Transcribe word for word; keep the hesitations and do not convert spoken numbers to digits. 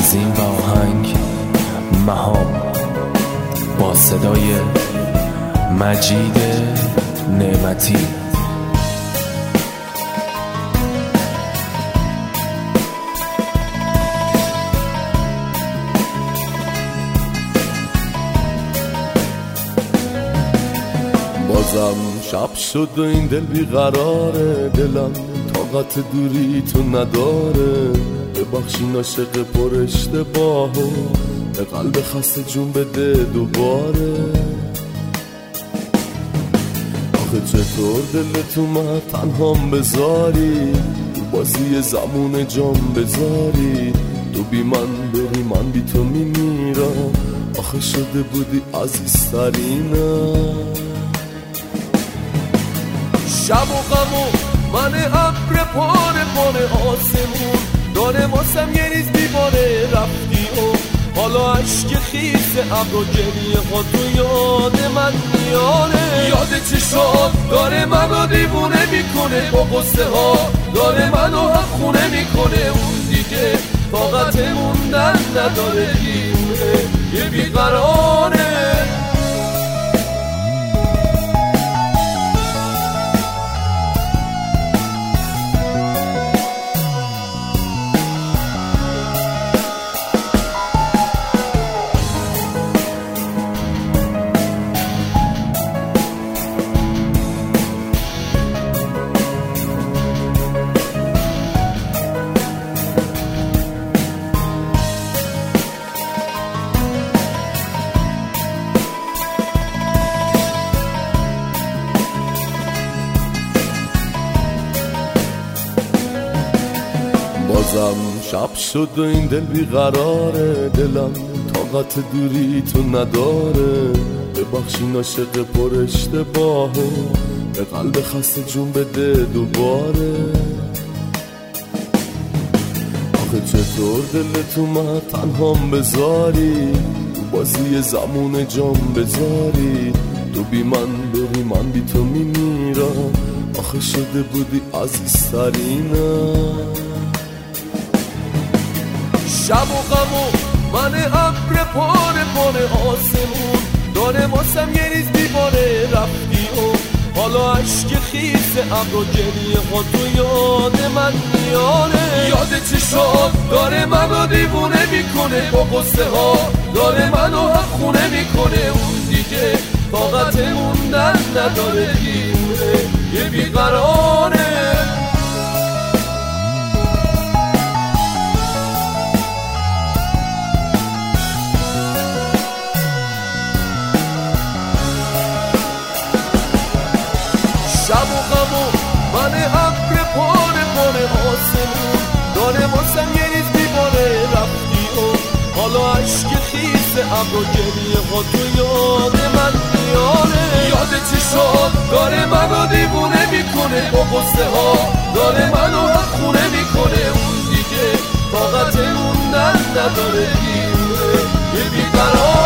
تنظیم و آهنگ مهام با صدای مجید نعمتی. بازم شب شد و این دل بیقراره، دلم طاقت دوری تو نداره. ببخشین عاشق پر اشتباهو، به قلب خسته جون بده دوباره. آخه چطور دلت اومد تنهام بذاری، تو بازی زمون جام بذاری. تو بی من بری من بی تو میمیرم، آخه شده بودی عزیزترینم. شب و غم و من ابر پاره پاره آسمون داره واسم یه ریز دیواره رفتی و حالا عشق خیس ابر و گریه ها تو یاد من میاره. یاد چشات داره منو دیوونه میکنه، با قصه ها داره منو حق خونه میکنه. اون دیگه طاقت موندن نداره، دیوونه یه بیقراره. بازم شب شد و این دل بیقراره، دلم طاقت دوری تو نداره. ببخشین عاشق پر اشتباهو، به قلب خسته جون بده دوباره. آخه چطور دلت اومد تنهام بذاری، تو بازی زمون جام بذاری. تو بی من بری من بی تو میمیرم، آخه شده بودی عزیزترینم. شب و غم و من ابر پاره پاره آسمون داره واسم یه ریز دیواره رفتی و حالا عشق خیس ابر و گریه ها تو یاد من میاره. یاد چشات داره منو دیوونه میکنه، با قصه ها داره منو حق خونه میکنه. اون دیگه طاقت موندن نداره، دیوونه یه بیقراره. شب و غم و من ابر پاره پاره آسمون داره واسم یه ریز دیواره رفتی و حالا عشق خیس ابر و گریه ها تو یاد من میاره. یاد چشات داره منو دیوونه میکنه، با قصه ها داره منو حق خونه میکنه. اون دیگه طاقت موندن نداره، دیوونه یه بیقرار.